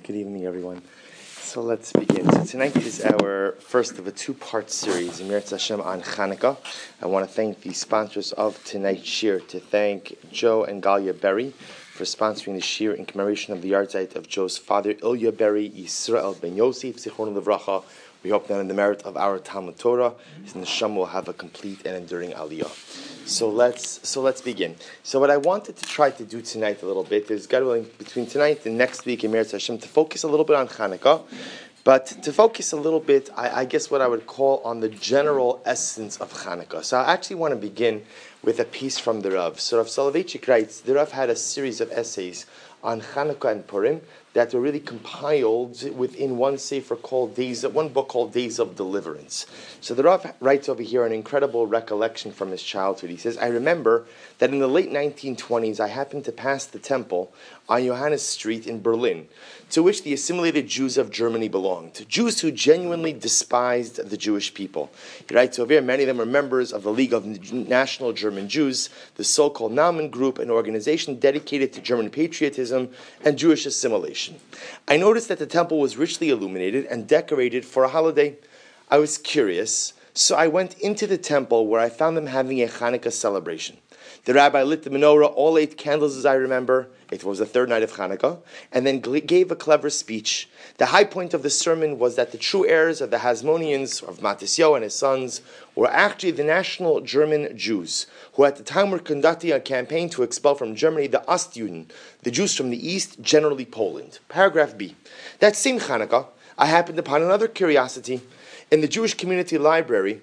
Good evening, everyone. So let's begin. So tonight is our first of a two-part series, Emirtz Hashem on Chanukah. I want to thank the sponsors of tonight's shir, to thank Joe and Galia Berry for sponsoring the shir in commemoration of the yahrzeit of Joe's father, Ilya Berry, Yisrael ben Yosef, Zichron Levracha. We hope that in the merit of our Talmud Torah, his neshama will have a complete and enduring aliyah. So let's begin. So what I wanted to try to do tonight a little bit is, God willing, between tonight and next week in Emirtz Hashem, to focus a little bit on Chanukah, but to focus a little bit, I guess what I would call on the general essence of Chanukah. So I actually want to begin with a piece from the Rav. So Rav Soloveitchik writes, the Rav had a series of essays on Chanukah and Purim that were really compiled within one sefer called one book called Days of Deliverance. So the Rav writes over here an incredible recollection from his childhood. He says, I remember that in the late 1920s, I happened to pass the temple on Johannes Street in Berlin, to which the assimilated Jews of Germany belonged, Jews who genuinely despised the Jewish people. He writes over here, many of them were members of the League of National German Jews, the so-called Naumann Group, an organization dedicated to German patriotism and Jewish assimilation. I noticed that the temple was richly illuminated and decorated for a holiday. I was curious, so I went into the temple where I found them having a Chanukah celebration. The rabbi lit the menorah, all 8 candles as I remember. It was the third night of Chanukah, and then gave a clever speech. The high point of the sermon was that the true heirs of the Hasmoneans, of Matisyahu and his sons, were actually the national German Jews, who at the time were conducting a campaign to expel from Germany the Ostjuden, the Jews from the East, generally Poland. Paragraph B. That same Chanukah, I happened upon another curiosity. In the Jewish Community Library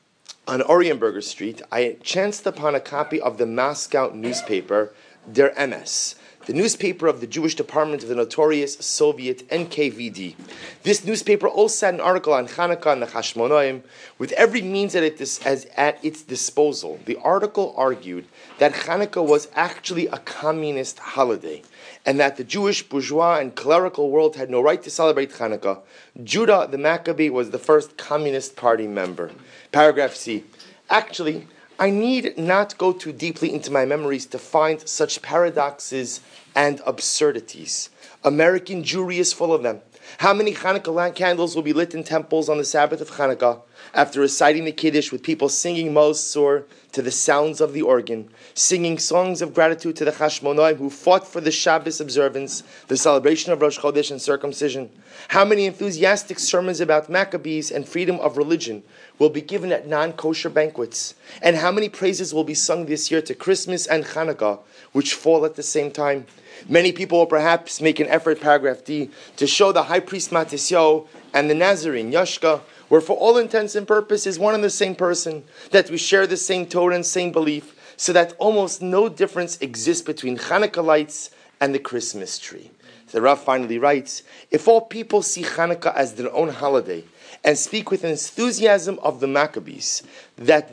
on Orienberger Street, I chanced upon a copy of the Moscow newspaper, Der Emes, the newspaper of the Jewish department of the notorious Soviet NKVD. This newspaper also had an article on Chanukah and the Hashmonaim with every means at its disposal. The article argued that Chanukah was actually a communist holiday, and that the Jewish bourgeois and clerical world had no right to celebrate Chanukah. Judah the Maccabee was the first Communist Party member. Paragraph C. Actually, I need not go too deeply into my memories to find such paradoxes and absurdities. American Jewry is full of them. How many Chanukah candles will be lit in temples on the Sabbath of Chanukah after reciting the Kiddush with people singing Mosor to the sounds of the organ, singing songs of gratitude to the Hashmonaim who fought for the Shabbos observance, the celebration of Rosh Chodesh and circumcision? How many enthusiastic sermons about Maccabees and freedom of religion will be given at non-kosher banquets? And how many praises will be sung this year to Christmas and Chanukah, which fall at the same time? Many people will perhaps make an effort, paragraph D, to show the high priest Matisyahu and the Nazarene Yashka were for all intents and purposes one and the same person, that we share the same Torah and same belief, so that almost no difference exists between Chanukah lights and the Christmas tree. The Rav finally writes, if all people see Chanukah as their own holiday and speak with enthusiasm of the Maccabees, that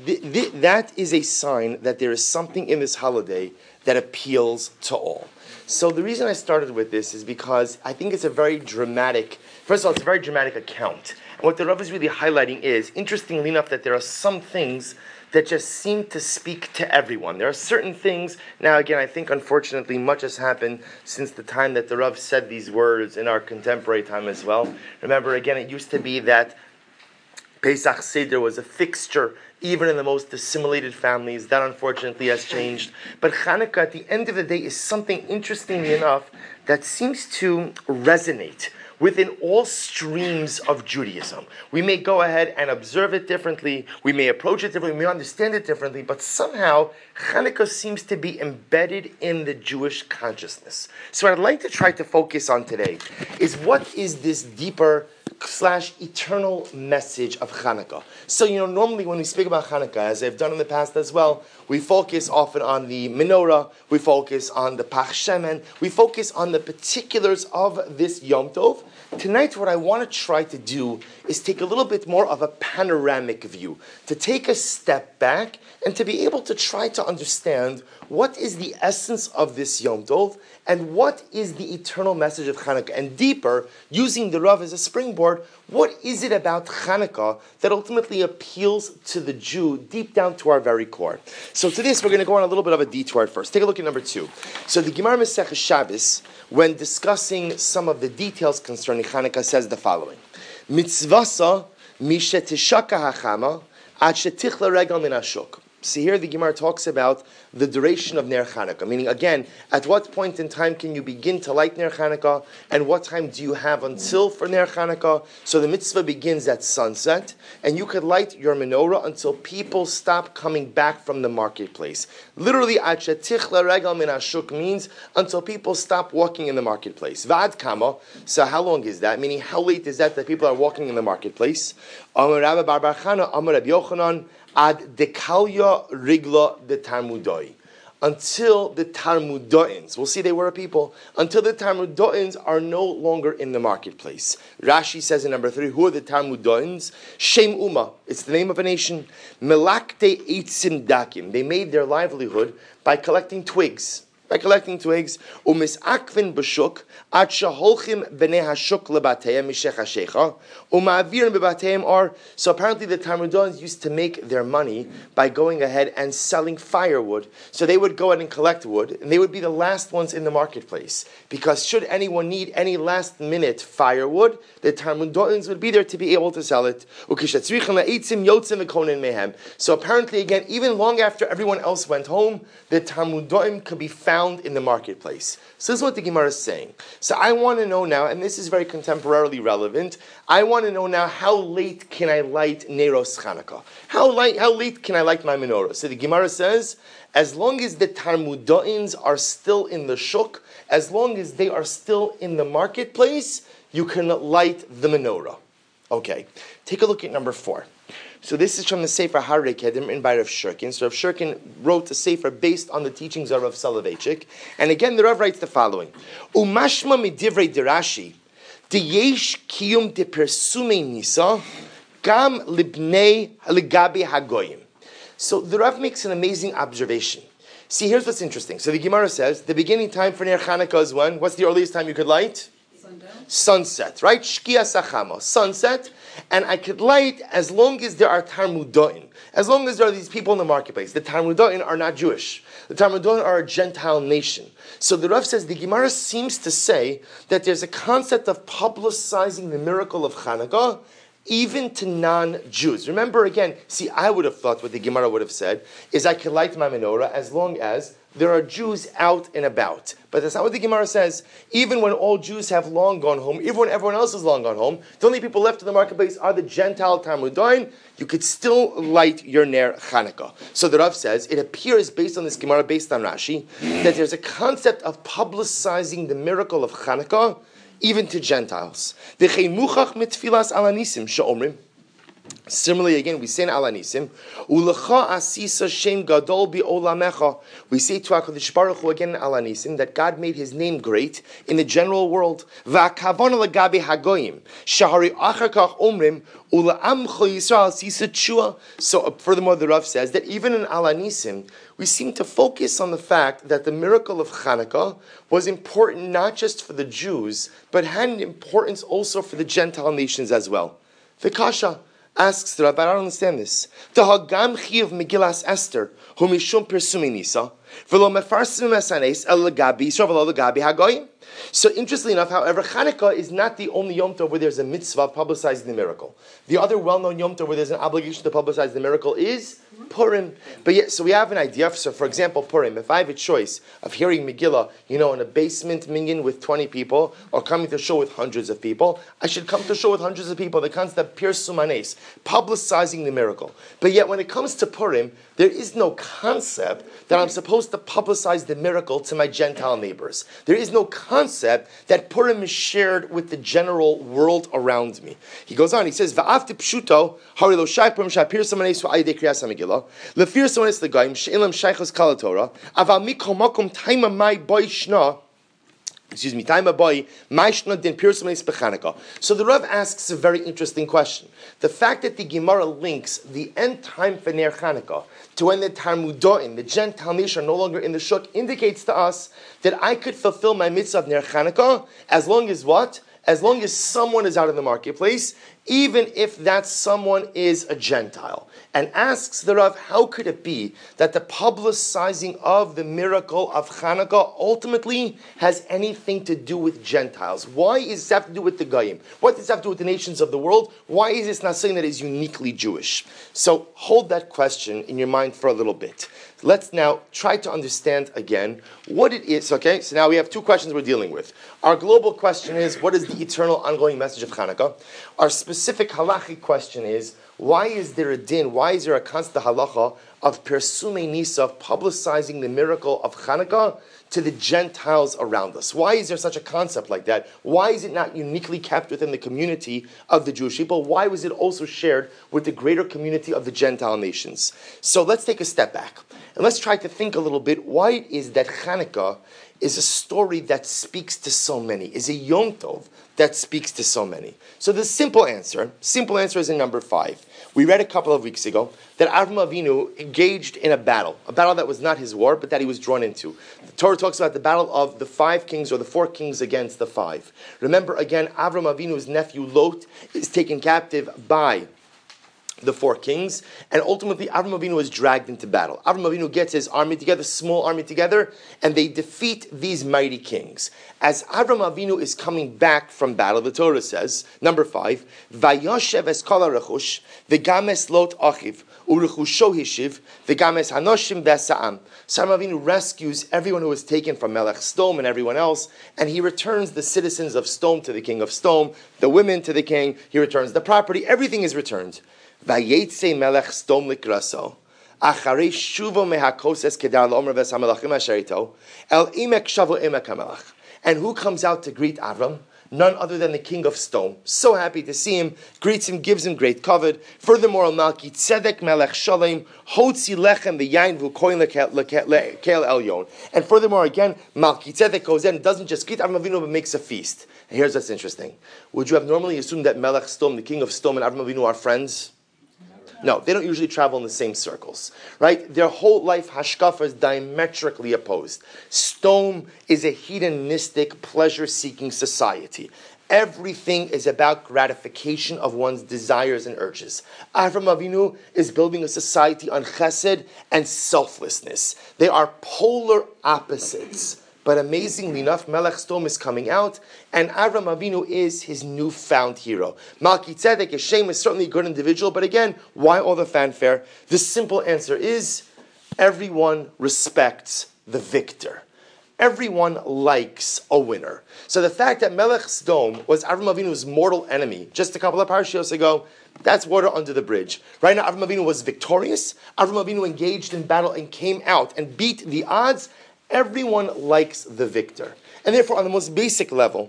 is a sign that there is something in this holiday that appeals to all. So the reason I started with this is because I think it's a very dramatic, first of all, it's a very dramatic account. And what the Rav is really highlighting is, interestingly enough, that there are some things that just seem to speak to everyone. There are certain things, now again, I think unfortunately much has happened since the time that the Rav said these words in our contemporary time as well. Remember, again, it used to be that Pesach Seder was a fixture even in the most assimilated families. That unfortunately has changed. But Chanukah, at the end of the day, is something, interestingly enough, that seems to resonate within all streams of Judaism. We may go ahead and observe it differently, we may approach it differently, we may understand it differently, but somehow Chanukah seems to be embedded in the Jewish consciousness. So what I'd like to try to focus on today is, what is this deeper / eternal message of Chanukah? So, normally when we speak about Chanukah, as I've done in the past as well, we focus often on the menorah, we focus on the Pach Shemen, we focus on the particulars of this Yom Tov. Tonight, what I want to try to do is take a little bit more of a panoramic view, to take a step back and to be able to try to understand what is the essence of this Yom Tov and what is the eternal message of Chanukah. And deeper, using the Rav as a springboard, what is it about Chanukah that ultimately appeals to the Jew deep down to our very core? So to this, we're going to go on a little bit of a detour at first. Take a look at number 2. So the Gemara Masechah Shabbos, when discussing some of the details concerning Hanukkah, says the following: Mitzvasa mishe tishaka hachama ad shetichla regal min hashuk. See, here the Gemara talks about the duration of Ner Chanukah, meaning, again, at what point in time can you begin to light Ner Chanukah, and what time do you have until for Ner Chanukah? So the mitzvah begins at sunset, and you could light your menorah until people stop coming back from the marketplace. Literally, ad shetichla regal min hashuk means until people stop walking in the marketplace. Vad kama, so how long is that? Meaning, how late is that people are walking in the marketplace? Amar Rabbi bar bar Chana, Amar Rabbi Yochanan, ad dekalya rigla de Talmudoi. Until the Talmudoins, we'll see they were a people, until the Talmudoins are no longer in the marketplace. Rashi says in number 3, who are the Talmudoins? Shem Uma, it's the name of a nation. Melakte eitzim dakim, they made their livelihood by collecting twigs. Umis akvin b'shuk, ad shaholchim b'nei hashuk lebateim mishech hashecha, uma'avirim bebateim are. So apparently the Talmudoins used to make their money by going ahead and selling firewood. So they would go ahead and collect wood, and they would be the last ones in the marketplace. Because should anyone need any last minute firewood, the Talmudoins would be there to be able to sell it. So apparently again, even long after everyone else went home, the Talmudoim could be found in the marketplace. So this is what the Gemara is saying. So I want to know now, and this is very contemporarily relevant, I want to know now how late can I light Neros Chanukah? How late can I light my menorah? So the Gemara says, as long as the Talmudoins are still in the shuk, as long as they are still in the marketplace, you can light the menorah. Okay, take a look at number 4. So this is from the Sefer Harei Kedim in by Rav Shurkin. So Rav Shurkin wrote a Sefer based on the teachings of Rav Soloveitchik. And again, the Rav writes the following: Umashma midivrei derashi, diyesh kiyum de persumei nisa, gam libnei legabi hagoyim. So the Rav makes an amazing observation. See, here's what's interesting. So the Gemara says, the beginning time for Ner Chanukah is when? What's the earliest time you could light? Sunset, right? Shkia Sachama, sunset. And I could light as long as there are Talmudoin, as long as there are these people in the marketplace. The Talmudoin are not Jewish. The Talmudoin are a Gentile nation. So the Rav says the Gemara seems to say that there's a concept of publicizing the miracle of Chanukah even to non-Jews. Remember again, see, I would have thought what the Gemara would have said is I can light my menorah as long as there are Jews out and about. But that's not what the Gemara says. Even when all Jews have long gone home, even when everyone else has long gone home, the only people left in the marketplace are the Gentile Talmudoin, you could still light your Ner Chanukah. So the Rav says, it appears based on this Gemara, based on Rashi, that there's a concept of publicizing the miracle of Chanukah even to Gentiles. Similarly, again, we say in Alanisim, Ulecha asisa shem gadol bi olamecha. We say to HaKadosh Baruch Hu again in Alanisim that God made His name great in the general world. Va'kavona legabi hagoyim shahari achar kach omrim ule'amcha Yisrael asisa tshua. So furthermore, the Rav says that even in Alanisim, we seem to focus on the fact that the miracle of Chanukah was important not just for the Jews, but had an importance also for the Gentile nations as well. Vikasha asks the Rabbi, I don't understand this. Tahagam chiv Megillas Esther, who mishum persumi nisa, v'lo mefarsim esanes el legabi Yisrael v'lo legabi hagoyim. So interestingly enough, however, Chanukah is not the only Yom Tov where there's a mitzvah of publicizing the miracle. The other well-known Yom Tov where there's an obligation to publicize the miracle is Purim. But yet, so we have an idea. So for example, Purim, if I have a choice of hearing Megillah, in a basement minyan with 20 people, or coming to shul with hundreds of people, I should come to shul with hundreds of people. The concept Pirsum Anes, publicizing the miracle. But yet when it comes to Purim, there is no concept that I'm supposed to publicize the miracle to my Gentile neighbors. There is no concept that Purim is shared with the general world around me. He goes on, he says, Va'afti pshuto, hari lo shai Purim shai pirsum anes v'ayidei kriyas ha-Megillah, lefir somanes l'goyim, she'elam shaychos kal Torah, aval mikol makom taima mai boi shna, So the Rav asks a very interesting question. The fact that the Gemara links the end time for Ner Chanukah to when the Talmudoin, the Gentile nation, are no longer in the shuk, indicates to us that I could fulfill my mitzvah of Ner Chanukah as long as what? As long as someone is out in the marketplace, even if that someone is a Gentile. And asks the Rav, how could it be that the publicizing of the miracle of Hanukkah ultimately has anything to do with Gentiles? Why does this have to do with the Goyim? What does this have to do with the nations of the world? Why is this not something that is uniquely Jewish? So hold that question in your mind for a little bit. Let's now try to understand again what it is. Okay, so now we have two questions we're dealing with. Our global question is, what is the eternal ongoing message of Hanukkah? Our specific halachic question is, why is there a din, why is there a constant halacha of Persume Nisa, publicizing the miracle of Hanukkah to the Gentiles around us? Why is there such a concept like that? Why is it not uniquely kept within the community of the Jewish people? Why was it also shared with the greater community of the Gentile nations? So let's take a step back and let's try to think a little bit why it is that Hanukkah is a story that speaks to so many, is a Yom Tov that speaks to so many. So the simple answer is in number 5. We read a couple of weeks ago that Avram Avinu engaged in a battle that was not his war, but that he was drawn into. The Torah talks about the battle of the 5 kings or the 4 kings against the 5. Remember again, Avram Avinu's nephew Lot is taken captive by the 4 kings, and ultimately Avram Avinu is dragged into battle. Avram Avinu gets his army together, small army together, and they defeat these mighty kings. As Avram Avinu is coming back from battle, the Torah says, number 5, Vayoshev es kol harechush, v'games Lot achiv, u'rechusho hishiv, v'games hanoshim v'sa'am. So Avram Avinu rescues everyone who was taken from Melech Sdom and everyone else, and he returns the citizens of Sdom to the king of Sdom, the women to the king, he returns the property, everything is returned. Vayetze Melech Sdom likraso, acharei shuvo mehakoses kedar lo'omer ves hamelachim asher ito, el imek shavo imek hamelach. And who comes out to greet Avram? None other than the king of Sdom. So happy to see him, greets him, gives him great kavod. Furthermore, Malki Tzedek Melech Shalem, hotzi lechem v'yayin v'koyin lekel elyon. And furthermore, again, Malki Tzedek goes in and doesn't just greet Avram Avinu, but makes a feast. And here's what's interesting. Would you have normally assumed that Melech Sdom, the king of Sdom, and Avram Avinu are friends? No, they don't usually travel in the same circles, right? Their whole life, hashkafa, is diametrically opposed. Sdom is a hedonistic, pleasure-seeking society. Everything is about gratification of one's desires and urges. Avram Avinu is building a society on chesed and selflessness. They are polar opposites. But amazingly enough, Melech Sdom is coming out, and Avram Avinu is his newfound hero. Malki Tzedek, Hashem, is certainly a good individual, but again, why all the fanfare? The simple answer is, everyone respects the victor. Everyone likes a winner. So the fact that Melech Sdom was Avram Avinu's mortal enemy just a couple of parashiyos ago, that's water under the bridge. Right now, Avram Avinu was victorious. Avram Avinu engaged in battle and came out and beat the odds. Everyone likes the victor. And therefore, on the most basic level,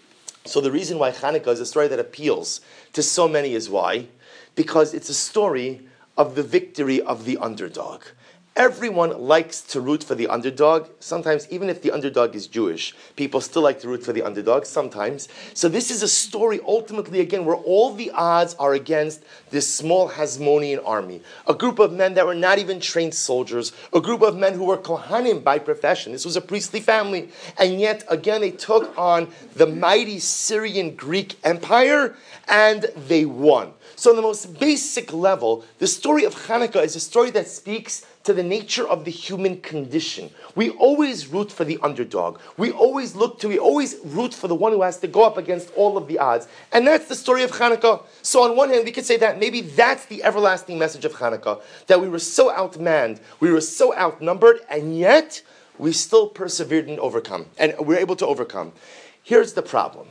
so the reason why Hanukkah is a story that appeals to so many is why? Because it's a story of the victory of the underdog. Everyone likes to root for the underdog. Sometimes, even if the underdog is Jewish, people still like to root for the underdog sometimes. So this is a story, ultimately, again, where all the odds are against this small Hasmonean army. A group of men that were not even trained soldiers. A group of men who were Kohanim by profession. This was a priestly family. And yet, again, they took on the mighty Syrian Greek Empire, and they won. So on the most basic level, the story of Hanukkah is a story that speaks to the nature of the human condition. We always root for the underdog. We always root for the one who has to go up against all of the odds. And that's the story of Hanukkah. So on one hand, we could say that maybe that's the everlasting message of Hanukkah, that we were so outmanned, we were so outnumbered, and yet we still persevered and overcome. And we're able to overcome. Here's the problem.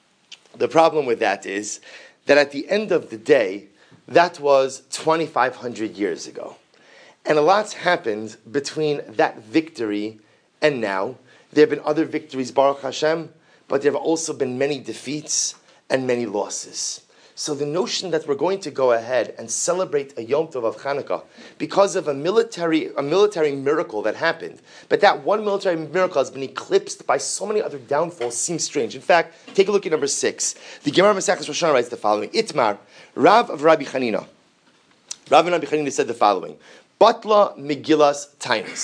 The problem with that is that at the end of the day, that was 2,500 years ago. And a lot's happened between that victory and now. There have been other victories, Baruch Hashem, but there have also been many defeats and many losses. So the notion that we're going to go ahead and celebrate a Yom Tov of Hanukkah because of a military miracle that happened, but that one military miracle has been eclipsed by so many other downfalls seems strange. In fact, take a look at number 6. The Gemara Maseches Rosh Hashanah writes the following: Itmar, Rav of Rabbi Chanina. Rav and Rabbi Chanina said the following: Batla Megillas Tainus.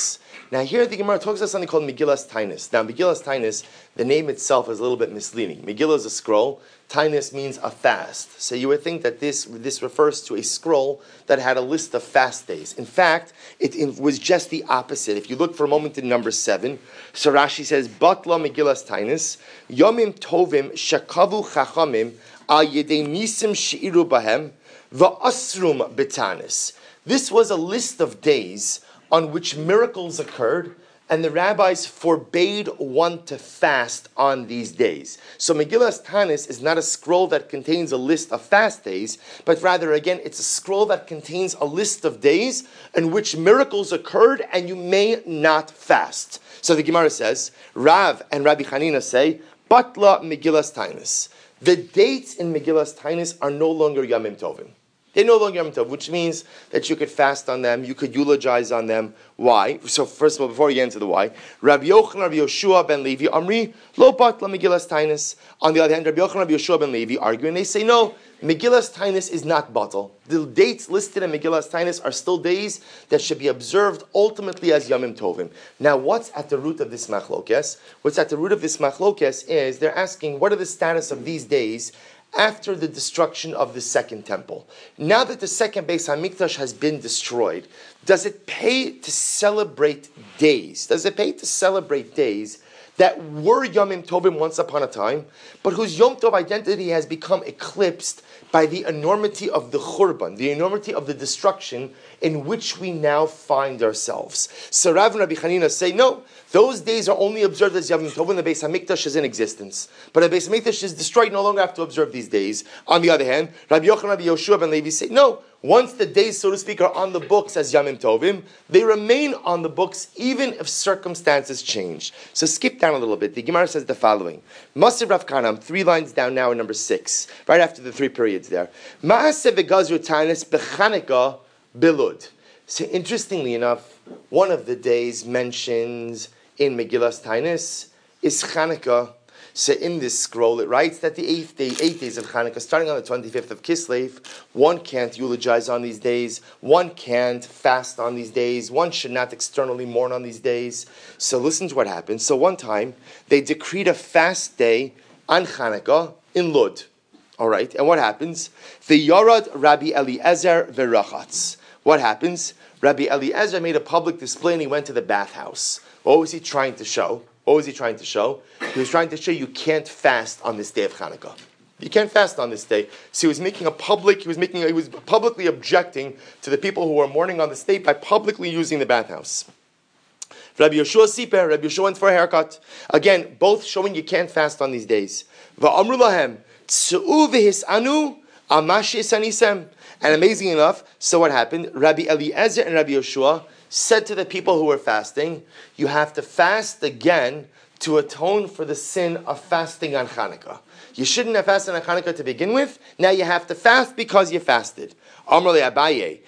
Now here the Gemara talks about something called Megillas Tainus. Now Megillas Tainus, the name itself is a little bit misleading. Megillah is a scroll. Tainus means a fast. So you would think that this refers to a scroll that had a list of fast days. In fact, it was just the opposite. If you look for a moment in number 7, so Rashi says, Batla Megillas Tainus, Yomim Tovim Shakavu Chachamim Al Yedei Nisim Sheiru Bahem Va'asrum Betanis. This was a list of days on which miracles occurred, and the rabbis forbade one to fast on these days. So Megillas Tanis is not a scroll that contains a list of fast days, but rather, again, it's a scroll that contains a list of days in which miracles occurred and you may not fast. So the Gemara says, Rav and Rabbi Hanina say, Batla Megillas Tanis. The dates in Megillas Tanis are no longer Yamim Tovim. They're no longer Yom Tov, which means that you could fast on them, you could eulogize on them. Why? So first of all, before we get into the why, Rabbi Yochanan, Rabbi Yoshua ben Levi, Amri, Lo Batla Megillas Tainus. On the other hand, Rabbi Yochanan, Rabbi Yoshua ben Levi argue, and they say, no, Megillas Tainus is not batal. The dates listed in Megillas Tainus are still days that should be observed ultimately as Yomim Tovim. Now, what's at the root of this machlokes? What's at the root of this machlokes is they're asking, what are the status of these days after the destruction of the second temple? Now that the second Beis HaMikdash has been destroyed, does it pay to celebrate days? Does it pay to celebrate days that were Yomim Tovim once upon a time, but whose Yom Tov identity has become eclipsed by the enormity of the Churban, the enormity of the destruction in which we now find ourselves? So Rav and Rabbi Hanina say, no, those days are only observed as Yom Tov when the Beis HaMikdash is in existence. But the Beis HaMikdash is destroyed, no longer have to observe these days. On the other hand, Rabbi Yochanan, Rabbi Yoshua ben Levi say, no, once the days, so to speak, are on the books as Yomim Tovim, they remain on the books even if circumstances change. So skip down a little bit. The Gemara says the following. Masir Rav Kanam, 3 lines down now in number 6, right after the 3 periods there. Ma'aseh v'gazru tanis b'Chanukah bilud. So interestingly enough, one of the days mentioned in Megillas Tainus is Chanukah. So in this scroll, it writes that the 8 days of Chanukah, starting on the 25th of Kislev, one can't eulogize on these days, one can't fast on these days, one should not externally mourn on these days. So listen to what happens. So one time, they decreed a fast day on Chanukah in Lud. All right, and what happens? The Yarad Rabbi Eliezer v'rachatz. What happens? Rabbi Eliezer made a public display and he went to the bathhouse. What was he trying to show? He was trying to show you can't fast on this day of Chanukah. You can't fast on this day. So he was publicly objecting to the people who were mourning on this day by publicly using the bathhouse. Rabbi Yoshua Siper, Rabbi Yoshua went for a haircut. Again, both showing you can't fast on these days. Va'amru lahem, tsu'u v'his'anu, amashi sanisem. And amazing enough, so what happened? Rabbi Eliezer and Rabbi Yoshua said to the people who were fasting, you have to fast again to atone for the sin of fasting on Chanukah. You shouldn't have fasted on Chanukah to begin with. Now you have to fast because you fasted. Amr le Abaye,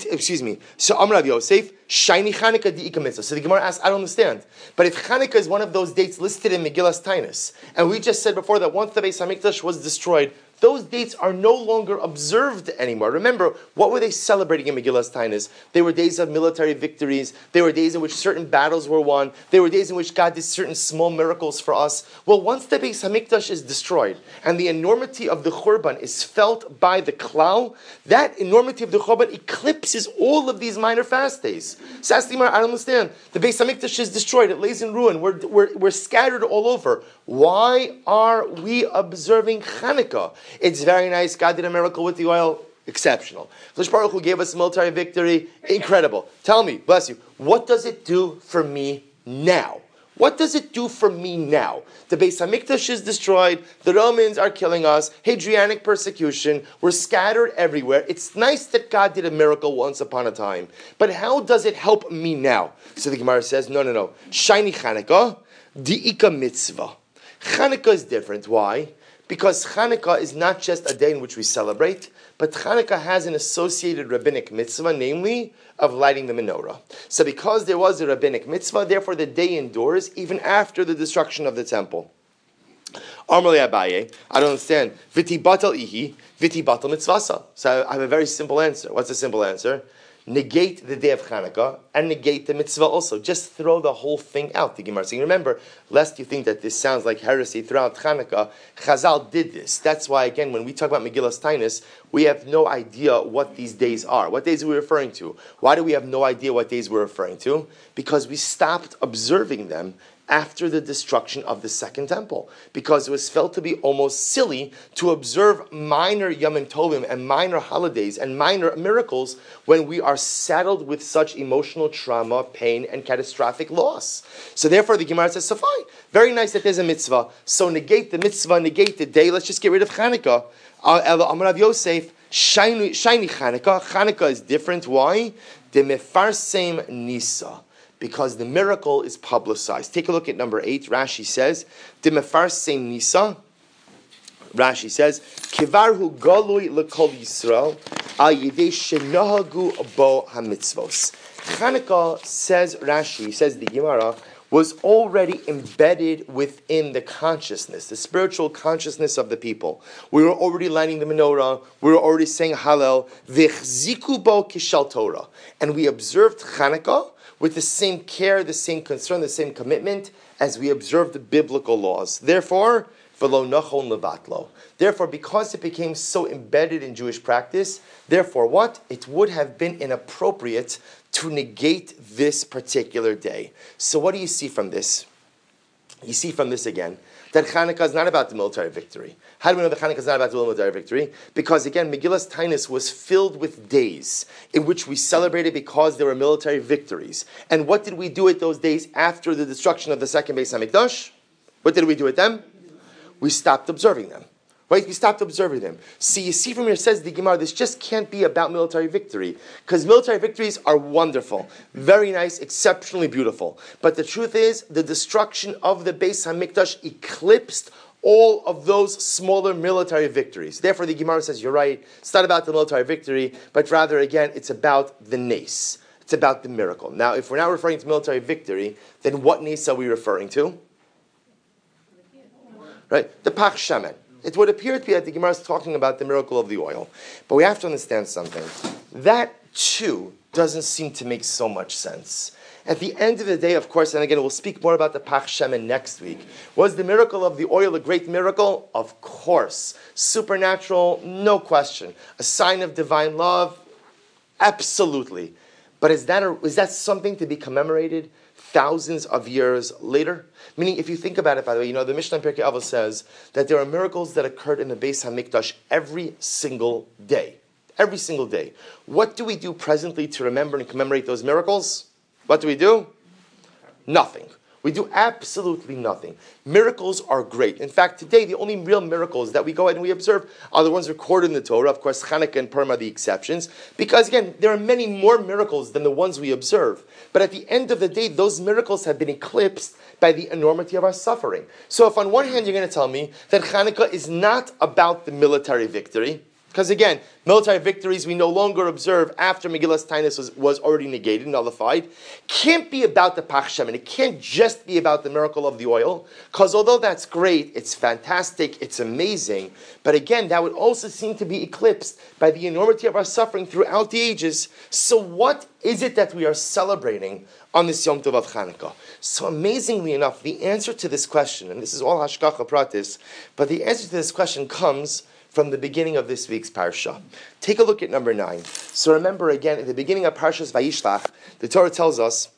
So Amr Rabbi Yosef, Shiny Chanukah di'ika mitzvah. So the Gemara asks, I don't understand. But if Chanukah is one of those dates listed in Megillas Tainus, and we just said before that once the Beis HaMikdash was destroyed, those dates are no longer observed anymore. Remember, what were they celebrating in Megillas Tainus? They were days of military victories. They were days in which certain battles were won. They were days in which God did certain small miracles for us. Well, once the Beis HaMikdash is destroyed and the enormity of the Churban is felt by the Klal, that enormity of the Churban eclipses all of these minor fast days. So ask the Gemara, I don't understand. The Beis HaMikdash is destroyed. It lays in ruin. We're scattered all over. Why are we observing Chanukah? It's very nice. God did a miracle with the oil. Exceptional. Kadosh Baruch Hu gave us a military victory. Incredible. Tell me, bless you, what does it do for me now? What does it do for me now? The Beis HaMikdash is destroyed. The Romans are killing us. Hadrianic persecution. We're scattered everywhere. It's nice that God did a miracle once upon a time. But how does it help me now? So the Gemara says, no. Shiny Chanukah, di'ika mitzvah. Chanukah is different. Why? Because Chanukah is not just a day in which we celebrate, but Chanukah has an associated rabbinic mitzvah, namely of lighting the menorah. So because there was a rabbinic mitzvah, therefore the day endures even after the destruction of the temple. Amrle Abaye, I don't understand. Viti batal ihi, viti batal mitzvasa. So I have a very simple answer. What's the simple answer? negate the day of Hanukkah and negate the mitzvah also. Just throw the whole thing out, the Gemara is saying. Remember, lest you think that this sounds like heresy throughout Hanukkah, Chazal did this. That's why, again, when we talk about Megillas Tainus, we have no idea what these days are. What days are we referring to? Why do we have no idea what days we're referring to? Because we stopped observing them after the destruction of the Second Temple, because it was felt to be almost silly to observe minor Yom Tovim and minor holidays and minor miracles when we are saddled with such emotional trauma, pain, and catastrophic loss. So therefore the Gemara says, so fine, very nice that there's a mitzvah, so negate the mitzvah, negate the day, let's just get rid of Chanukah. Amar Rav Yosef, shiny Chanukah. Chanukah is different. Why? The mefarsem nisa. Because the miracle is publicized. Take a look at number 8. Rashi says, "De mefarsem nisa." Rashi says, "Kivarhu galui lekol Yisrael al yidei shenahagu bo hamitzvos." Chanukah, says Rashi, says the Gemara, was already embedded within the consciousness, the spiritual consciousness of the people. We were already lighting the menorah. We were already saying Hallel. V'chziku bo kishal Torah, and we observed Chanukah with the same care, the same concern, the same commitment as we observe the biblical laws. Therefore, v'lo nachon levatlo. Therefore, because it became so embedded in Jewish practice, therefore what? It would have been inappropriate to negate this particular day. So what do you see from this? You see from this again that Chanukah is not about the military victory. How do we know that Chanukah is not about the military victory? Because again, Megillas Tainus was filled with days in which we celebrated because there were military victories. And what did we do at those days after the destruction of the second Beis HaMikdash? What did we do with them? We stopped observing them. Right? We stopped observing them. So you see from here, says the Gemara, this just can't be about military victory. Because military victories are wonderful. Very nice, exceptionally beautiful. But the truth is, the destruction of the Beis HaMikdash eclipsed all of those smaller military victories. Therefore, the Gemara says, you're right, it's not about the military victory, but rather, again, it's about the nace. It's about the miracle. Now, if we're not referring to military victory, then what nace are we referring to? Right? The Pach Shemen. It would appear to be that the Gemara is talking about the miracle of the oil. But we have to understand something. That, too, doesn't seem to make so much sense. At the end of the day, of course, and again, we'll speak more about the Pach Shemen next week. Was the miracle of the oil a great miracle? Of course. Supernatural, no question. A sign of divine love? Absolutely. But is that something to be commemorated thousands of years later? Meaning, if you think about it, by the way, the Mishnah in Pirkei Avos says that there are miracles that occurred in the Beis HaMikdash every single day. Every single day. What do we do presently to remember and commemorate those miracles? What do we do? Nothing. We do absolutely nothing. Miracles are great. In fact, today, the only real miracles that we go ahead and we observe are the ones recorded in the Torah. Of course, Chanukah and Purim are the exceptions. Because, again, there are many more miracles than the ones we observe. But at the end of the day, those miracles have been eclipsed by the enormity of our suffering. So if on one hand you're going to tell me that Chanukah is not about the military victory, because again, military victories we no longer observe after Megillas Tainus was already negated, nullified, can't be about the Pach Shemen. It can't just be about the miracle of the oil, because although that's great, it's fantastic, it's amazing, but again, that would also seem to be eclipsed by the enormity of our suffering throughout the ages. So what is it that we are celebrating on this Yom Tov of Chanukah? So amazingly enough, the answer to this question, and this is all Hashgacha Pratis, but the answer to this question comes from the beginning of this week's parsha. Take a look at number 9. So remember again, at the beginning of Parshas Vayishlach, the Torah tells us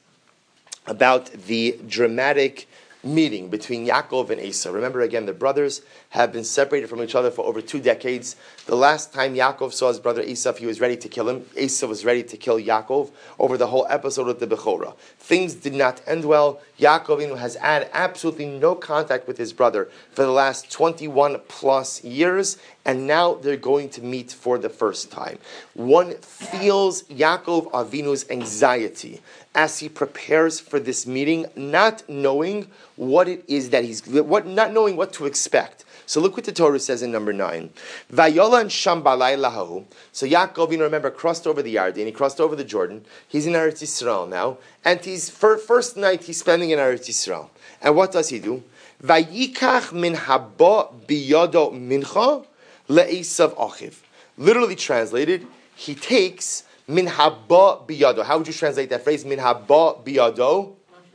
about the dramatic meeting between Yaakov and Esau. Remember again, the brothers have been separated from each other for over 2 decades. The last time Yaakov saw his brother Esau, he was ready to kill him. Esau was ready to kill Yaakov over the whole episode of the Bechorah. Things did not end well. Yaakov has had absolutely no contact with his brother for the last 21 plus years, and now they're going to meet for the first time. One feels Yaakov Avinu's anxiety as he prepares for this meeting, not knowing what it is that not knowing what to expect. So look what the Torah says in number 9. Vayolan sham balayla hahu. So Yaakov, remember, crossed over the Yarden. He crossed over the Jordan. He's in Eretz Yisrael now. And first night he's spending in Eretz Yisrael. And what does he do? Vayikach min haba biyodo mincha le'esav achiv. Literally translated, he takes min haba biyado. How would you translate that phrase? Min haba biyado.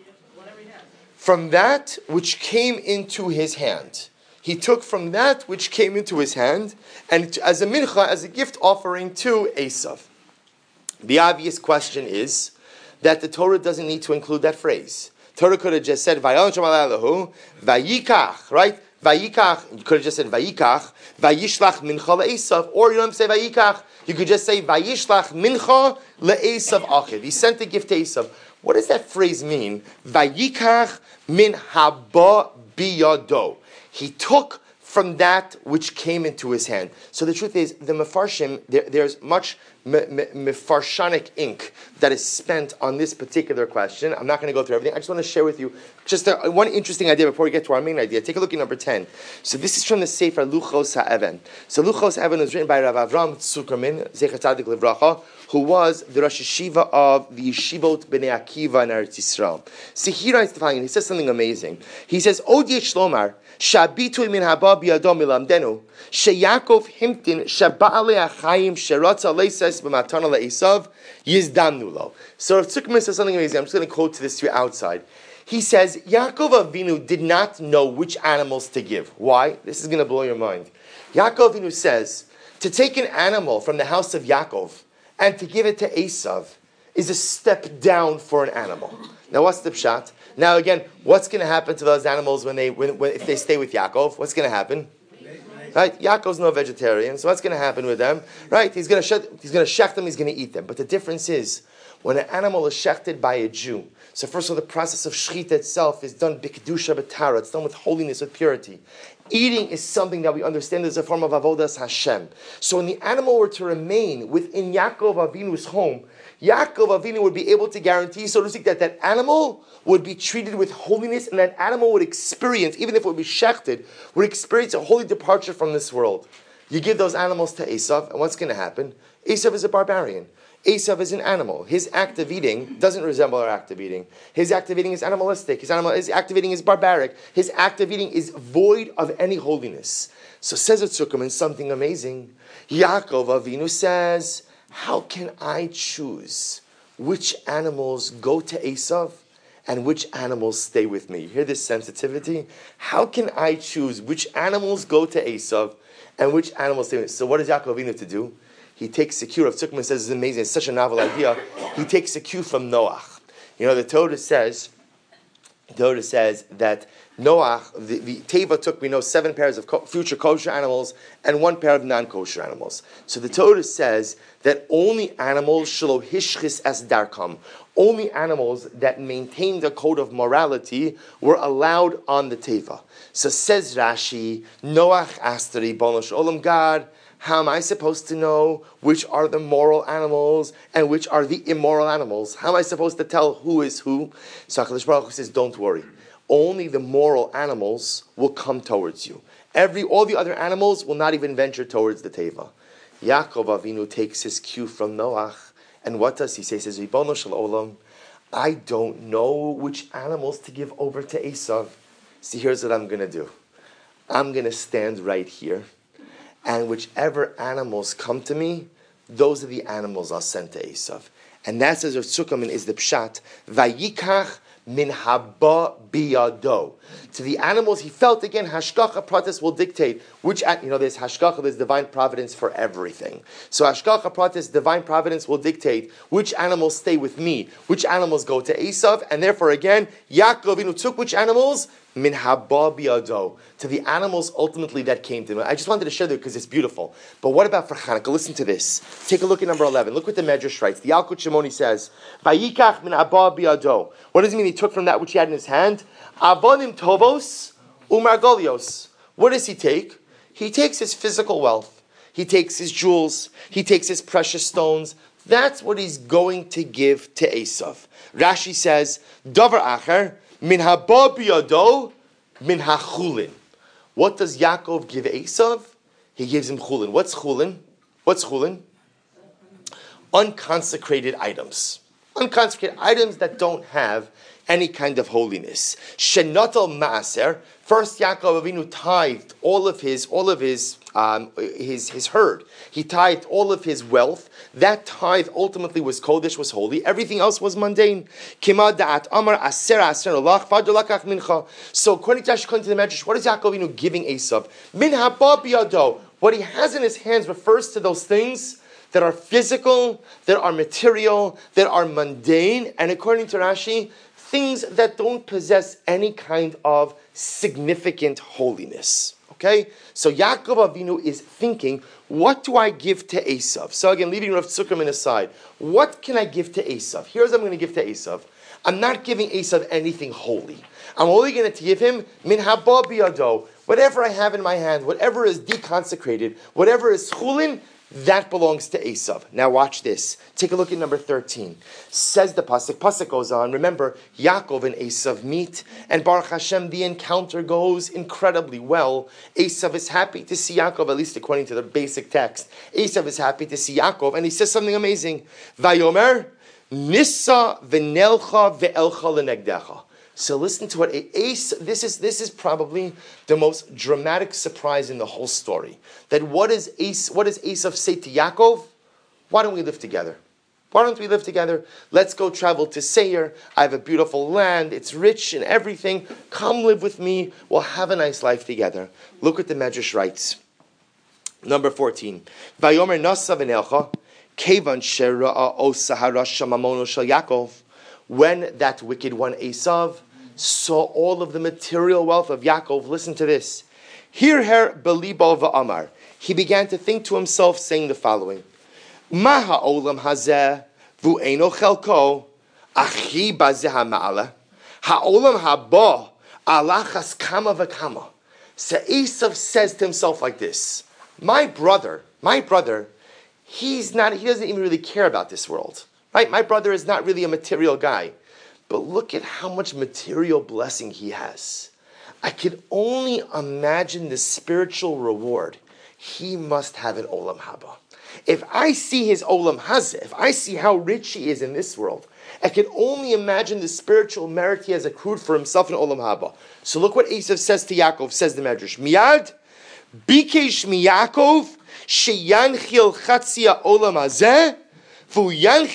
From that which came into his hand. He took from that which came into his hand, and as a mincha, as a gift offering to Esav. The obvious question is that the Torah doesn't need to include that phrase. Torah could have just said vayikach, right? Vayikach. You could have just said vayikach, vayishlach mincha le'esav, or you don't have to say vayikach. You could just say vayishlach mincha le'esav achiv. He sent a gift to Esav. What does that phrase mean? Vayikach min haba biyado. He took from that which came into his hand. So the truth is, the Mefarshim, there's much Mefarshanic ink that is spent on this particular question. I'm not going to go through everything. I just want to share with you just one interesting idea before we get to our main idea. Take a look at number 10. So this is from the Sefer Luchos HaEvan. So Luchos HaEvan was written by Rav Avram Tzukerman, Zecher Tzadik Livracha, who was the Rosh Yeshiva of the Yeshivot Bnei Akiva in Eretz Yisrael. So he writes the following, he says something amazing. He says, Od yesh lomar, Shabitu min haba biyado milamdenu, sheyakov himtin shaba'ale achayim sheratza leises b'matana le'esav yizdamnu lo. So Rav Tzukerman says something amazing. I'm just going to quote this to you outside. He says, Yaakov Avinu did not know which animals to give. Why? This is going to blow your mind. Yaakov Avinu says, to take an animal from the house of Yaakov and to give it to Esav is a step down for an animal. Now what's the pshat? Now again, what's going to happen to those animals when if they stay with Yaakov? What's going to happen? Right? Yaakov's no vegetarian, so what's going to happen with them? Right? He's going to shecht them, he's going to eat them. But the difference is, when an animal is shechted by a Jew, so first of all, the process of shechita itself is done b'kedusha b'tara. It's done with holiness, with purity. Eating is something that we understand as a form of avodas Hashem. So when the animal were to remain within Yaakov Avinu's home, Yaakov Avinu would be able to guarantee, so to speak, that that animal would be treated with holiness, and that animal would experience, even if it would be shechted, would experience a holy departure from this world. You give those animals to Esav, and what's going to happen? Esav is a barbarian. Esav is an animal. His act of eating doesn't resemble our act of eating. His act of eating is animalistic. His act of eating is barbaric. His act of eating is void of any holiness. So says Tzukerman something amazing. Yaakov Avinu says, how can I choose which animals go to Esav and which animals stay with me? You hear this sensitivity? How can I choose which animals go to Esav and which animals stay with me? So what does Yaakov Avinu to do? He takes a cue. Rav Tzukerman says it's amazing. It's such a novel idea. He takes a cue from Noach. You know, the Torah says that Noach, the Teva took, we know, 7 pairs of future kosher animals and 1 pair of non-kosher animals. So the Torah says that only animals shelo hishchis es darkam, only animals that maintain the code of morality were allowed on the Teva. So says Rashi, Noach asked the Ribono Shel Olam, God, how am I supposed to know which are the moral animals and which are the immoral animals? How am I supposed to tell who is who? So HaKadosh Baruch Hu says, don't worry. Only the moral animals will come towards you. All the other animals will not even venture towards the Teva. Yaakov Avinu takes his cue from Noach, and what does he say? He says, Ribono Shel Olam, I don't know which animals to give over to Esav. See, here's what I'm going to do. I'm going to stand right here, and whichever animals come to me, those are the animals I'll send to Esav. And that, says Rav Tzukerman, is the pshat. Vayikach min haba biyado. To the animals, he felt, again, hashgacha pratis will dictate which, there's hashgacha, there's divine providence for everything. So hashgacha pratis, divine providence will dictate which animals stay with me, which animals go to Esav, and therefore, again, Yaakov Avinu took which animals? Min haba biyado, to the animals ultimately that came to him. I just wanted to share that because it's beautiful. But what about for Chanukah? Listen to this. Take a look at number 11. Look what the Medrash writes. The Yalkut Shimoni says, Vayikach min haba biyado. What does it mean he took from that which he had in his hand? Avonim tovos umargolios. What does he take? He takes his physical wealth. He takes his jewels. He takes his precious stones. That's what he's going to give to Esav. Rashi says, Davar acher, min haba biyado, min hachulin. What does Yaakov give Esav? He gives him chulin. What's chulin? What's chulin? Unconsecrated items. Unconsecrated items that don't have any kind of holiness. Shenatal maaser. First, Yaakov Avinu tithed all of his herd. He tithed all of his wealth. That tithe ultimately was kodesh, was holy. Everything else was mundane. Kima da'at amar aser olach v'adolakach mincha. So according to the Medrash, what is Yaakov Avinu giving Esav? Min haba biyado. What he has in his hands refers to those things that are physical, that are material, that are mundane, and according to Rashi, things that don't possess any kind of significant holiness. Okay? So Yaakov Avinu is thinking, what do I give to Esav? So again, leaving Rav Zuckerman aside, what can I give to Esav? Here's what I'm going to give to Esav. I'm not giving Esav anything holy. I'm only going to give him min haba biyado. Whatever I have in my hand, whatever is deconsecrated, whatever is chulin, that belongs to Esav. Now watch this. Take a look at number 13. Says the pasuk. Pasuk goes on. Remember, Yaakov and Esav meet, and Baruch Hashem, the encounter goes incredibly well. Esav is happy to see Yaakov, at least according to the basic text. Esav is happy to see Yaakov, and he says something amazing. Vayomer nissa v'nelcha ve'elcha lenegdecha. So listen to what this is probably the most dramatic surprise in the whole story. That what does Esav say to Yaakov? Why don't we live together? Why don't we live together? Let's go travel to Seir. I have a beautiful land. It's rich and everything. Come live with me. We'll have a nice life together. Look what the Medrash writes. Number 14. Vayomer nasa v'nelcha kevan shera'a osa harasha mamono shel Yaakov. When that wicked one, Esav, saw all of the material wealth of Yaakov, listen to this. Hirher belibo va'amar. He began to think to himself, saying the following. Ma ha'olam hazeh vu'eno chelko achi bazeh ha'ma'ala ha'olam haba alachas kama v'kama. So Esav says to himself like this. My brother, he doesn't even really care about this world. Right? My brother is not really a material guy. But look at how much material blessing he has. I could only imagine the spiritual reward he must have in Olam Haba. If I see his Olam Hazeh, if I see how rich he is in this world, I can only imagine the spiritual merit he has accrued for himself in Olam Haba. So look what Esav says to Yaakov, says the Medrash. Miyad bikesh miyakov sheyanchil chatzia Olam Hazeh so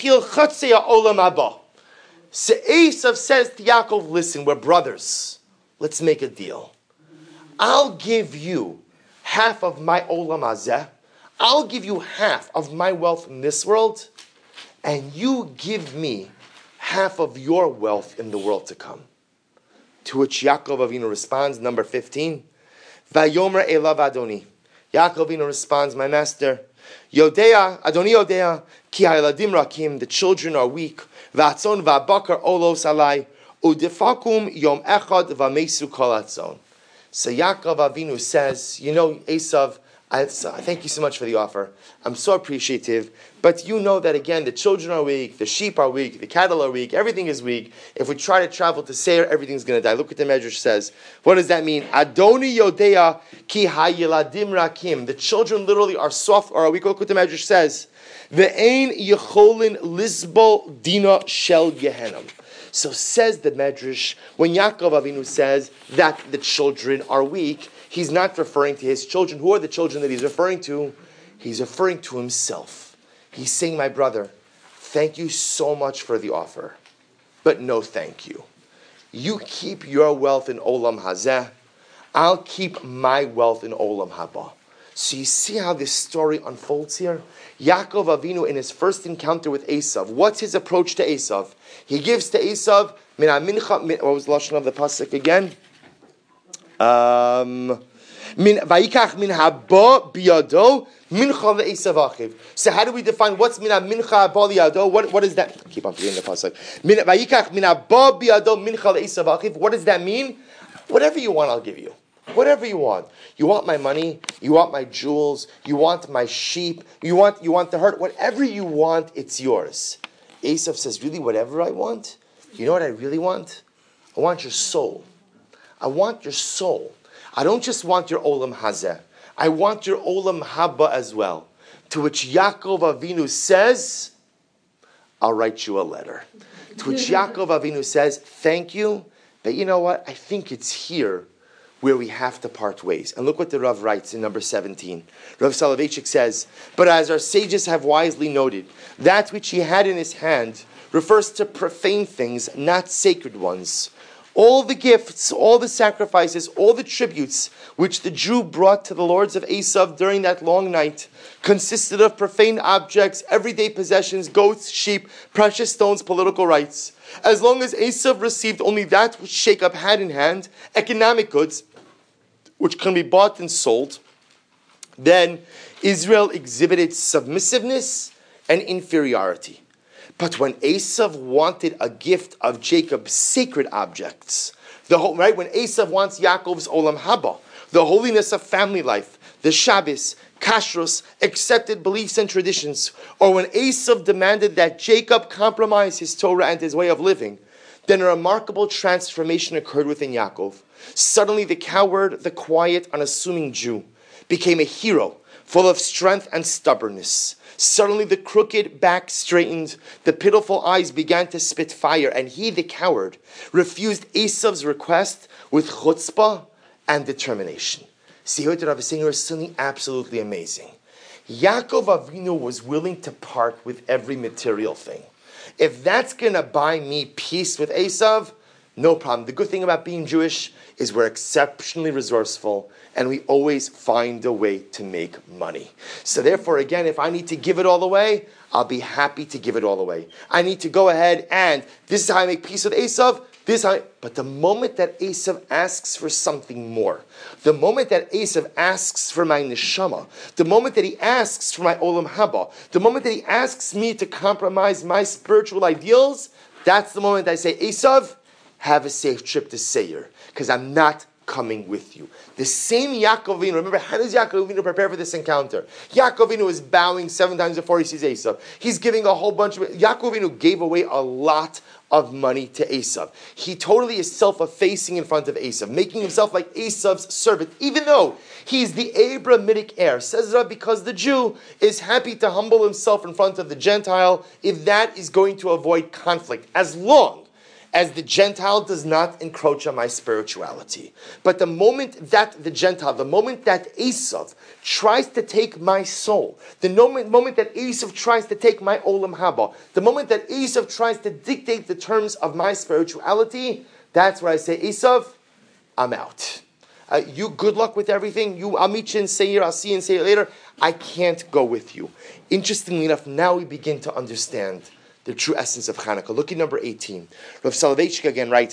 Esav says to Yaakov, listen, we're brothers. Let's make a deal. I'll give you half of my olam hazeh. I'll give you half of my wealth in this world, and you give me half of your wealth in the world to come. To which Yaakov Avinu responds, number 15, Vayomer elav Adoni. Yaakov Avinu responds, my master, Yodea, Adoni Yodea, Ki ha'eladim rakim, the children are weak. V'atzon v'abakar olos alai, udefakum yom echad v'mesu kol atzon. So Yaakov Avinu says, Esav, thank you so much for the offer. I'm so appreciative. But you know that again, the children are weak, the sheep are weak, the cattle are weak, everything is weak. If we try to travel to Seir, everything's going to die. Look what the Medrash says. What does that mean? Adoni Yodea ki ha'yeladim rakim. The children literally are soft or are weak. Look what the Medrash says. Ve'ein yecholin lisbol dina shel Gehenam. So says the Medrash, when Yaakov Avinu says that the children are weak, he's not referring to his children. Who are the children that he's referring to? He's referring to himself. He's saying, my brother, thank you so much for the offer, but no thank you. You keep your wealth in Olam Hazeh. I'll keep my wealth in Olam Haba. So you see how this story unfolds here? Yaakov Avinu in his first encounter with Esav, what's his approach to Esav? He gives to Esav, what was the lashon of the pasuk again? Vayikach min haba biyado mincha ve'esav achiv. So how do we define what's min mincha haba biyado? What is that? Keep on forgetting the pasuk. Vayikach min haba biyado mincha ve'esav achiv. What does that mean? Whatever you want, I'll give you. Whatever you want. You want my money, you want my jewels, you want my sheep, you want the herd, whatever you want, it's yours. Esav says, really, whatever I want? You know what I really want? I want your soul. I want your soul. I don't just want your olam hazeh. I want your olam haba as well. To which Yaakov Avinu says, I'll write you a letter. To which Yaakov Avinu says, thank you, but you know what? I think it's here where we have to part ways. And look what the Rav writes in number 17. Rav Soloveitchik says, but as our sages have wisely noted, that which he had in his hand refers to profane things, not sacred ones. All the gifts, all the sacrifices, all the tributes which the Jew brought to the lords of Esav during that long night consisted of profane objects, everyday possessions, goats, sheep, precious stones, political rights. As long as Esav received only that which Jacob had in hand, economic goods, which can be bought and sold, then Israel exhibited submissiveness and inferiority. But when Esav wanted a gift of Jacob's sacred objects, when Esav wants Yaakov's Olam Haba, the holiness of family life, the Shabbos, kashrus, accepted beliefs and traditions, or when Esav demanded that Jacob compromise his Torah and his way of living, then a remarkable transformation occurred within Yaakov. Suddenly the coward, the quiet, unassuming Jew became a hero, full of strength and stubbornness. Suddenly the crooked back straightened, the pitiful eyes began to spit fire, and he, the coward, refused Esav's request with chutzpah and determination. See what Rav is saying here is something absolutely amazing. Yaakov Avinu was willing to part with every material thing. If that's going to buy me peace with Esav, no problem. The good thing about being Jewish is we're exceptionally resourceful and we always find a way to make money. So therefore, again, if I need to give it all away, I'll be happy to give it all away. I need to go ahead and this is how I make peace with Esav. But the moment that Esav asks for something more, the moment that Esav asks for my neshama, the moment that he asks for my olam haba, the moment that he asks me to compromise my spiritual ideals, that's the moment I say, Esav, have a safe trip to Seir, because I'm not coming with you. The same Yaakov Avinu, remember, how does Yaakov Avinu prepare for this encounter? Yaakov Avinu is bowing 7 times before he sees Esav. He's giving a whole bunch of... Yaakov Avinu gave away a lot of money to Esav. He totally is self-effacing in front of Esav, making himself like Esav's servant, even though he's the Abrahamic heir. Says Rav, because the Jew is happy to humble himself in front of the Gentile if that is going to avoid conflict, as long as the Gentile does not encroach on my spirituality. But the moment that the moment that Esav tries to take my soul, the moment that Esav tries to take my olam haba, the moment that Esav tries to dictate the terms of my spirituality, that's where I say, Esav, I'm out. You good luck with everything. I'll meet you in Seir, I'll see you in Seir later. I can't go with you. Interestingly enough, now we begin to understand the true essence of Hanukkah. Look at number 18. Rav Soloveitchik again writes,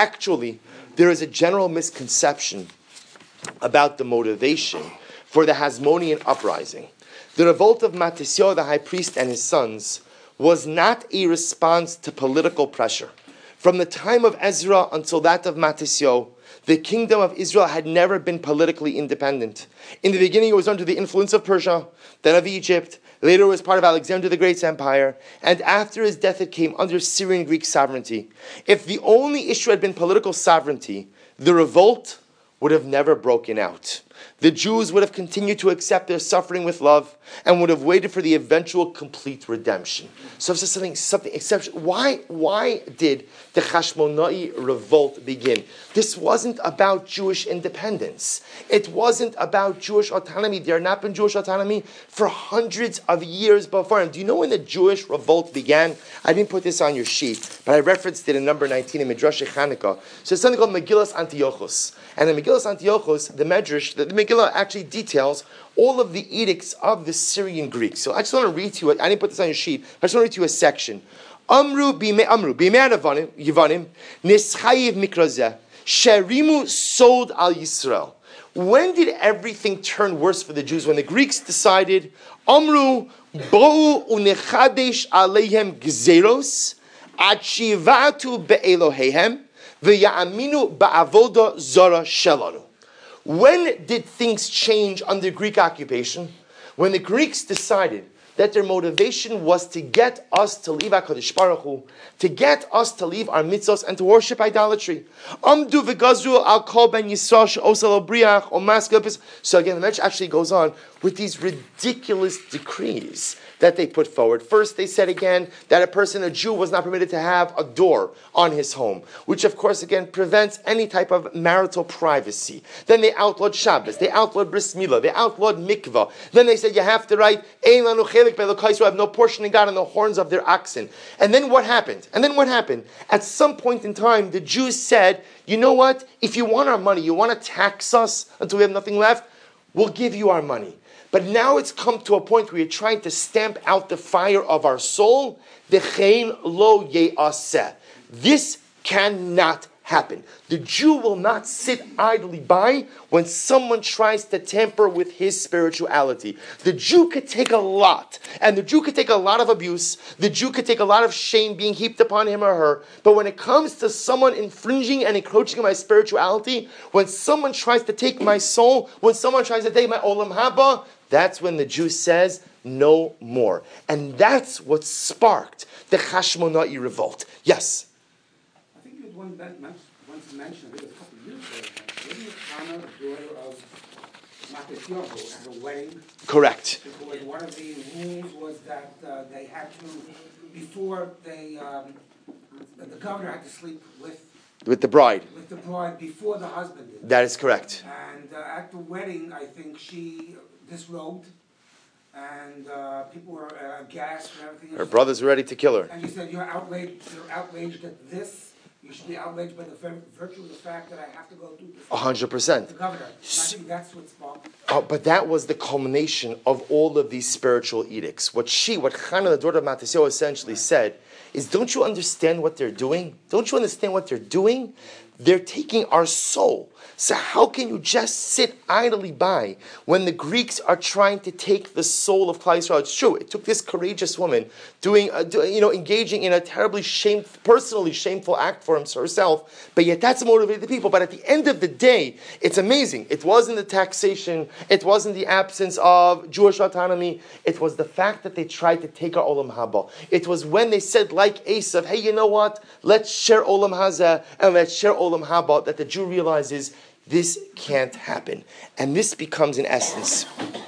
there is a general misconception about the motivation for the Hasmonean uprising. The revolt of Matisyahu, the high priest, and his sons was not a response to political pressure. From the time of Ezra until that of Matisyahu, the kingdom of Israel had never been politically independent. In the beginning, it was under the influence of Persia, then of Egypt. Later, it was part of Alexander the Great's empire. And after his death, it came under Syrian Greek sovereignty. If the only issue had been political sovereignty, the revolt would have never broken out. The Jews would have continued to accept their suffering with love and would have waited for the eventual complete redemption. So it's something exceptional. Why did the Hashmonai revolt begin? This wasn't about Jewish independence. It wasn't about Jewish autonomy. There had not been Jewish autonomy for hundreds of years before. And do you know when the Jewish revolt began? I didn't put this on your sheet, but I referenced it in number 19 in Midrash Chanukah. So it's something called Megillas Antiochos. And in Megillas Antiochos, the Medrash, the Megillah actually details all of the edicts of the Syrian Greeks. So I just want to read to you, I didn't put this on your sheet, I just want to read to you a section. Amru b'imei Yevanim, nischayiv mikrazeh, sherimu sold al Yisrael. When did everything turn worse for the Jews? When the Greeks decided, Amru bo'u unechadesh aleihem gzeros, ad shivatu be'elohehem, v'ya'aminu ba'avoda zara shelanu. When did things change under Greek occupation? When the Greeks decided, that their motivation was to get us to leave HaKadosh Baruch Hu, to get us to leave our mitzvos and to worship idolatry. Amdu v'gazru al kol ben Yisrael she'osel briach o maskil. So again, the Medrash actually goes on with these ridiculous decrees that they put forward. First, they said again that a Jew, was not permitted to have a door on his home, which of course again prevents any type of marital privacy. Then they outlawed Shabbos, they outlawed Bris Milah, they outlawed Mikvah. Then they said you have to write Ein lanu chelik be'Elokei Yisrael, have no portion in God on the horns of their oxen. And then what happened? At some point in time, the Jews said, you know what? If you want our money, you want to tax us until we have nothing left, we'll give you our money. But now it's come to a point where you're trying to stamp out the fire of our soul. V'chein lo ye'aseh. This cannot happen. The Jew will not sit idly by when someone tries to tamper with his spirituality. The Jew could take a lot, and the Jew could take a lot of abuse. The Jew could take a lot of shame being heaped upon him or her. But when it comes to someone infringing and encroaching on my spirituality, when someone tries to take my soul, when someone tries to take my olam haba, that's when the Jew says, no more. And that's what sparked the Hashmona'i revolt. Yes? I think you once mentioned, it was a couple of years ago, didn't Hannah, the daughter of Mattisyahu, at a wedding? Correct. Because one of the rules was that they had to, before they, the governor had to sleep with the bride. With the bride before the husband did. That is correct. And at the wedding, I think she disrobed, and people were aghast and everything. Her brothers were ready to kill her. And you said you're outraged at this. You should be outraged by the virtue of the fact that I have to go through this. 100%. The governor. And I think that's what sparked. But that was the culmination of all of these spiritual edicts. What Hannah, the daughter of Mattisyahu, essentially said is, don't you understand what they're doing? Don't you understand what they're doing? They're taking our soul. So how can you just sit idly by when the Greeks are trying to take the soul of Klal Yisrael? It's true. It took this courageous woman engaging in a terribly personally shameful act for herself. But yet that's motivated the people. But at the end of the day, it's amazing. It wasn't the taxation. It wasn't the absence of Jewish autonomy. It was the fact that they tried to take our Olam Haba. It was when they said, like Esav, hey, you know what? Let's share Olam Hazeh and let's share Olam Haba, that the Jew realizes this can't happen. And this becomes in essence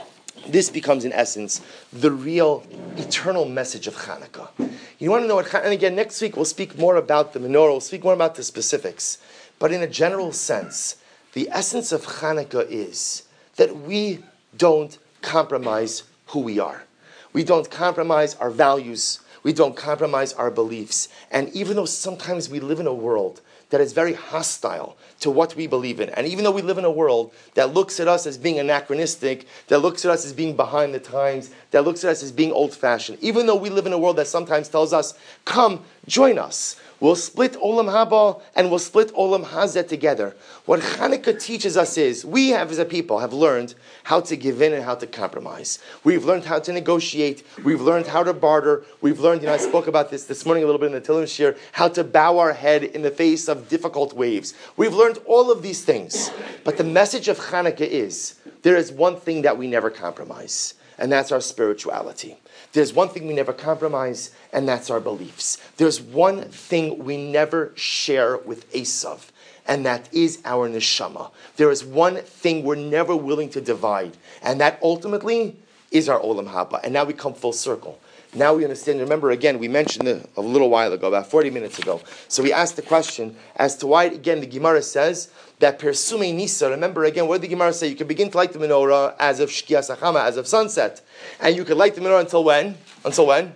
the real eternal message of Hanukkah. You want to know what, and again, next week we'll speak more about the menorah, we'll speak more about the specifics. But in a general sense, the essence of Hanukkah is that we don't compromise who we are. We don't compromise our values. We don't compromise our beliefs. And even though sometimes we live in a world that is very hostile to what we believe in, and even though we live in a world that looks at us as being anachronistic, that looks at us as being behind the times, that looks at us as being old-fashioned, even though we live in a world that sometimes tells us, come, join us. We'll split Olam Haba and we'll split Olam Hazeh together. What Hanukkah teaches us is, we have as a people have learned how to give in and how to compromise. We've learned how to negotiate. We've learned how to barter. We've learned, I spoke about this morning a little bit in the Tehillim Shir, how to bow our head in the face of difficult waves. We've learned all of these things. But the message of Hanukkah is, there is one thing that we never compromise, and that's our spirituality. There's one thing we never compromise, and that's our beliefs. There's one thing we never share with Esav, and that is our neshama. There is one thing we're never willing to divide, and that ultimately is our Olam Haba. And now we come full circle. Now we understand. Remember, again, we mentioned it a little while ago, about 40 minutes ago. So we asked the question as to why, again, the Gemara says that Persume Nisa, remember again, what did the Gemara say? You can begin to light the menorah as of Shkia Sachama, as of sunset. And you can light the menorah until when? Until when?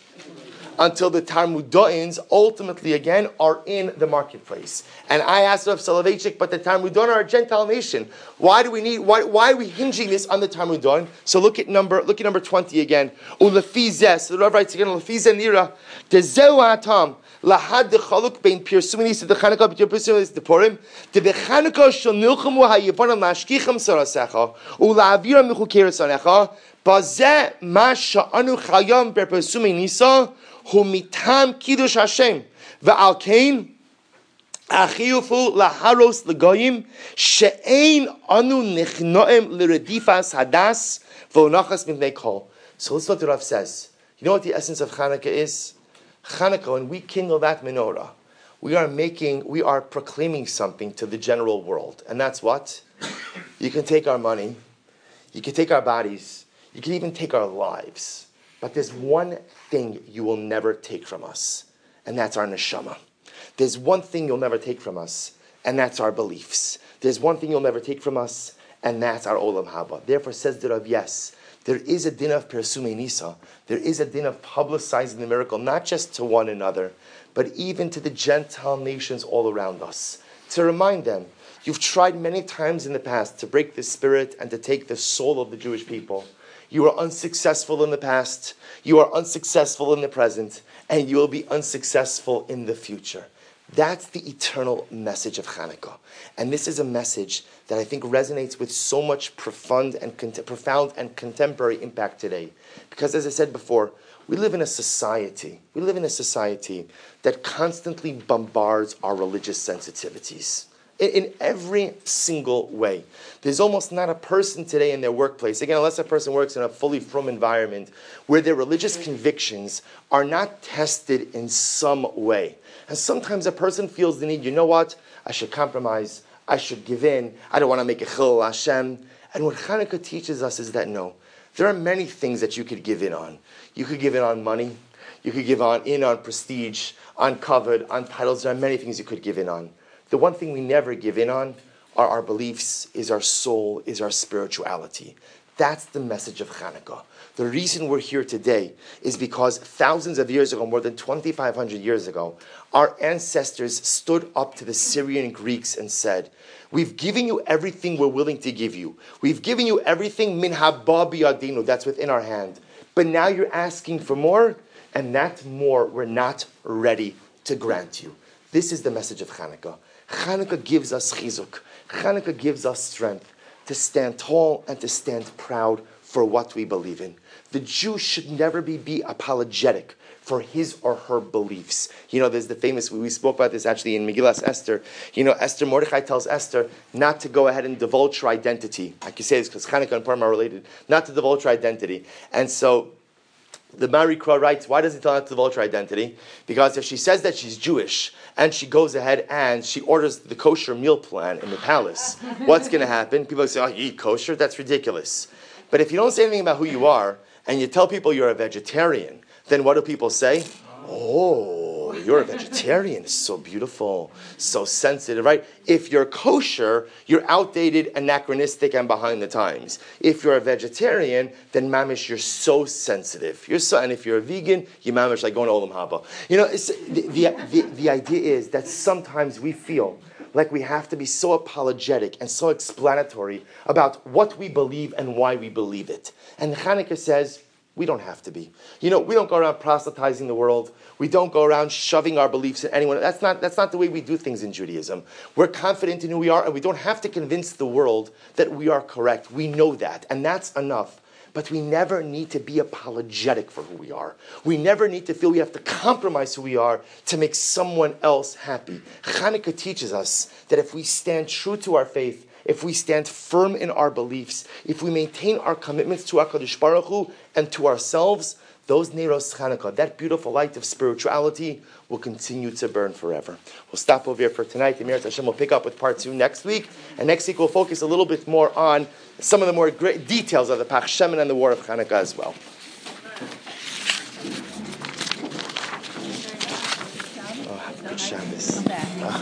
Until the Talmudoins ultimately again are in the marketplace. And I asked Rav Soloveitchik, but the Talmudoin are a Gentile nation. Why are we hinging this on the Talmudoin? So look at number 20 again. Ulefi zeh, so the Rav writes again, Ulefi zeh nira, dezeu ha'atam, lahad dechaluk bein pirsum nisa de Chanukah b'tir pirsum nisa de Purim, de b'Chanukah shel nilchamu ha'yevonim la'ashkicham sarasecha, u'la'aviram michukei rasanecha, b'zeh ma sha'anu chayam b'pirsum nisa, hu mitam kiddush Hashem, ve'al kein achiyufu laharos legoyim she'ein anu nichnoem liredifas hadas v'onachas mipnei kol. So listen to what the Rav says. You know what the essence of Hanukkah is? Hanukkah, when we kindle that menorah, we are proclaiming something to the general world. And that's what? You can take our money, you can take our bodies, you can even take our lives. But there's one thing you will never take from us, and that's our neshama. There's one thing you'll never take from us, and that's our beliefs. There's one thing you'll never take from us, and that's our olam haba. Therefore, says the Rav, yes, there is a din of Persumei Nisa. There is a din of publicizing the miracle, not just to one another, but even to the Gentile nations all around us. To remind them, you've tried many times in the past to break the spirit and to take the soul of the Jewish people. You were unsuccessful in the past, you are unsuccessful in the present, and you will be unsuccessful in the future. That's the eternal message of Hanukkah. And this is a message that I think resonates with so much profound and contemporary impact today. Because as I said before, we live in a society that constantly bombards our religious sensitivities. In every single way. There's almost not a person today in their workplace, again, unless that person works in a fully frum environment, where their religious convictions are not tested in some way. And sometimes a person feels the need, you know what, I should compromise, I should give in, I don't want to make a chilul Hashem. And what Hanukkah teaches us is that no, there are many things that you could give in on. You could give in on money, you could give in on prestige, on kavod, on titles, there are many things you could give in on. The one thing we never give in on are our beliefs, is our soul, is our spirituality. That's the message of Hanukkah. The reason we're here today is because thousands of years ago, more than 2,500 years ago, our ancestors stood up to the Syrian Greeks and said, we've given you everything we're willing to give you. We've given you everything min haba biyadinu, that's within our hand. But now you're asking for more, and that more we're not ready to grant you. This is the message of Hanukkah. Hanukkah gives us chizuk. Hanukkah gives us strength to stand tall and to stand proud for what we believe in. The Jew should never be apologetic for his or her beliefs. You know, there's the famous, we spoke about this actually in Megillas Esther. You know, Mordechai tells Esther not to go ahead and divulge her identity. I can say this because Hanukkah and Purim are related. Not to divulge her identity. And so the Marikra writes, why does he tell her to divulge her identity? Because if she says that she's Jewish and she goes ahead and she orders the kosher meal plan in the palace, what's going to happen? People say, oh, you eat kosher? That's ridiculous. But if you don't say anything about who you are and you tell people you're a vegetarian, then what do people say? Oh, you're a vegetarian. It's so beautiful, so sensitive, right? If you're kosher, you're outdated, anachronistic, and behind the times. If you're a vegetarian, then mamish, you're so sensitive. And if you're a vegan, you mamish like going to Olam Haba. You know, the idea is that sometimes we feel like we have to be so apologetic and so explanatory about what we believe and why we believe it. And Hanukkah says, we don't have to be. You know, we don't go around proselytizing the world. We don't go around shoving our beliefs in anyone. That's not the way we do things in Judaism. We're confident in who we are, and we don't have to convince the world that we are correct. We know that, and that's enough. But we never need to be apologetic for who we are. We never need to feel we have to compromise who we are to make someone else happy. Hanukkah teaches us that if we stand true to our faith, if we stand firm in our beliefs, if we maintain our commitments to HaKadosh Baruch Hu and to ourselves, those Neiros Hanukkah, that beautiful light of spirituality, will continue to burn forever. We'll stop over here for tonight. Emir Hashem will pick up with part 2 next week. And next week we'll focus a little bit more on some of the more great details of the Pach Shemen and the War of Hanukkah as well. Oh, happy Shabbos.